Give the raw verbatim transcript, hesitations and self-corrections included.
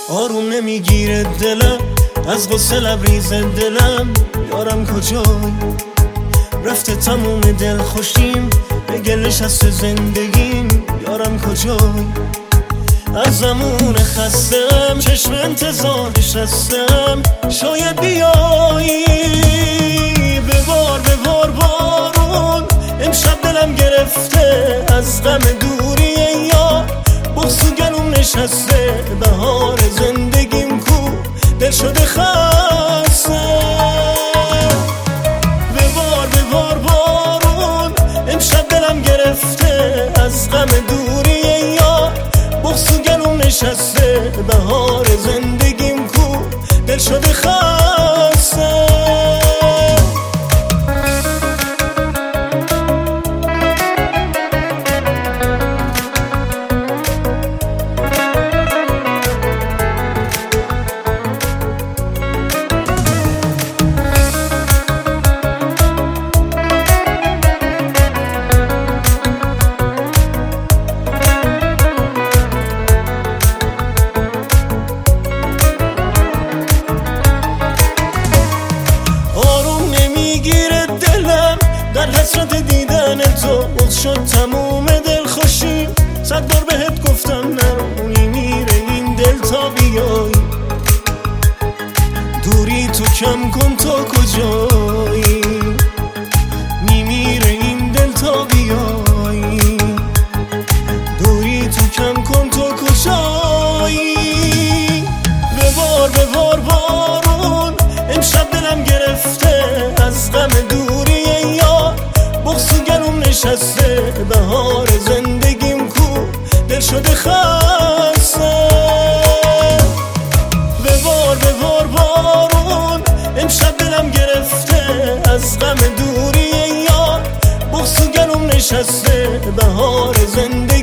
آروم نمیگیره دلم، از غصه لبریز دلم. یارم کجای رفته تموم دل خوشیم، به گلش هست زندگیم. یارم کجای از زمون خستم، چشم انتظارش هستم. شاید بیایی ببار ببار بارون، امشب دلم گرفته از غم دوری یار. بغض و گلوم نشسته، بهار زندگیم کو دل شده خسته. ببار ببار بارون، امشب دلم گرفته از غم دوری یار. بغض و گلوم نشسته، بهار زندگیم کو دل شده خسته. در حسرت دیدن تو بغض شد تموم دل خوشی. صد بار بهت گفتم نرو، میمیره این دل تا بیایی. دوری تو کم کن، تو کجایی؟ میمیره این دل تا بیایی. دوری تو کم کن، تو کجایی؟ ببار ببار بارون، امشب دلم گرفته از غم دوری یار. بغض و گلوم نشسته، بهار زندگیم کو دل شده خسته. ببار ببار بارون، امشب دلم گرفته از غم دوری یار. بغض و گلوم نشسته، بهار زندگیم